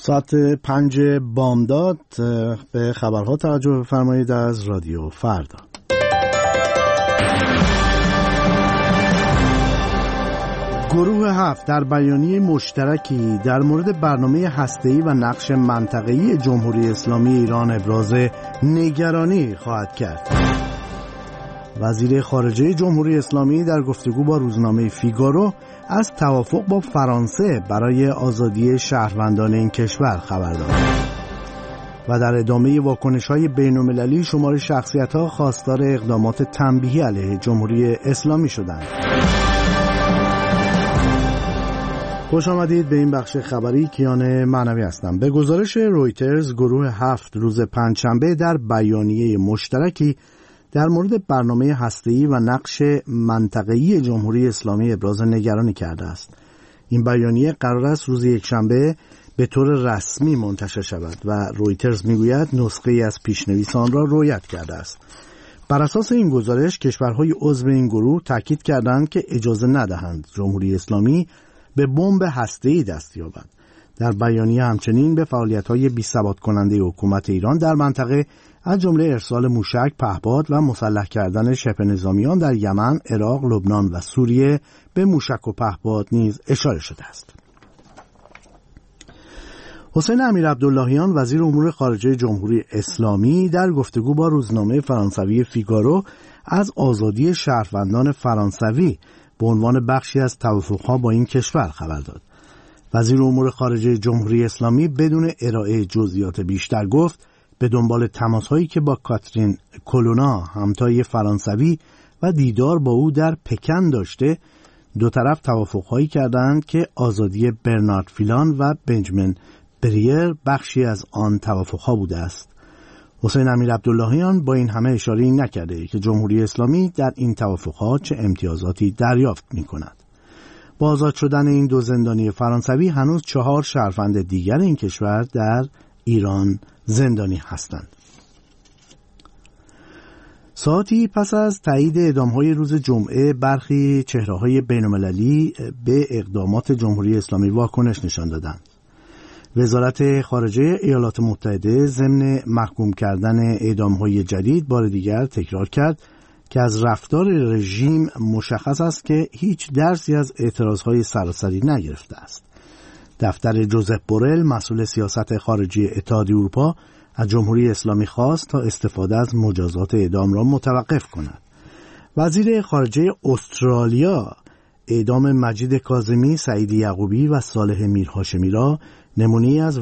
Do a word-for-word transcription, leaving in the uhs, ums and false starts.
ساعت پنج بامداد به خبرها توجه بفرمایید از رادیو فردا. گروه هفت در بیانیه مشترکی در مورد برنامه هسته‌ای و نقش منطقه‌ای جمهوری اسلامی ایران ابراز نگرانی خواهد کرد. وزیر خارجه جمهوری اسلامی در گفتگو با روزنامه فیگارو از توافق با فرانسه برای آزادی شهروندان این کشور خبر داد. و در ادامه واکنش‌های بین‌المللی شمار شخصیت‌ها خواستار اقدامات تنبیهی علیه جمهوری اسلامی شدند. خوش آمدید به این بخش خبری. کیان معنوی هستم. به گزارش رویترز، گروه هفت روز پنجشنبه در بیانیه مشترکی در مورد برنامه هسته‌ای و نقش منطقه‌ای جمهوری اسلامی ابراز نگرانی کرده است. این بیانیه قرار است روز یکشنبه به طور رسمی منتشر شود و رویترز میگوید نسخه‌ای از پیشنویس آن را رویت کرده است. بر اساس این گزارش کشورهای عضو این گروه تاکید کردند که اجازه ندهند جمهوری اسلامی به بمب هسته‌ای دست یابد. در بیانیه همچنین به فعالیت‌های بی‌ثبات کننده حکومت ایران در منطقه از جمله ارسال موشک، پهپاد و مسلح کردن شبه نظامیان در یمن، عراق، لبنان و سوریه به موشک و پهپاد نیز اشاره شده است. حسین امیرعبداللهیان وزیر امور خارجه جمهوری اسلامی در گفتگو با روزنامه فرانسوی فیگارو از آزادی شهروندان فرانسوی به عنوان بخشی از توافق‌ها با این کشور خبر داد. وزیر امور خارجه جمهوری اسلامی بدون ارائه جزئیات بیشتر گفت به دنبال تماس‌هایی که با کاترین کولونا همتای فرانسوی و دیدار با او در پکن داشته، دو طرف توافق‌هایی کردند که آزادی برنارد فیلان و بنجامین بریر بخشی از آن توافق‌ها بوده است. حسین امیرعبداللهیان با این همه اشاره نکرده که جمهوری اسلامی در این توافق‌ها چه امتیازاتی دریافت می‌کند. با آزاد شدن این دو زندانی فرانسوی هنوز چهار شهروند دیگر این کشور در ایران زندانی هستند. ساعتی پس از تایید اعدام‌های روز جمعه برخی چهره‌های بین‌المللی به اقدامات جمهوری اسلامی واکنش نشان دادند. وزارت خارجه ایالات متحده ضمن محکوم کردن اعدام‌های جدید بار دیگر تکرار کرد که از رفتار رژیم مشخص است که هیچ درسی از اعتراض‌های سراسری نگرفته است. دفتر جوزف بورل مسئول سیاست خارجی اتحادیه اروپا از جمهوری اسلامی خواست تا استفاده از مجازات اعدام را متوقف کند. وزیر خارجه استرالیا اعدام مجید کاظمی، سعید یعقوبی و صالح میرهاشمی را نمونه‌ای از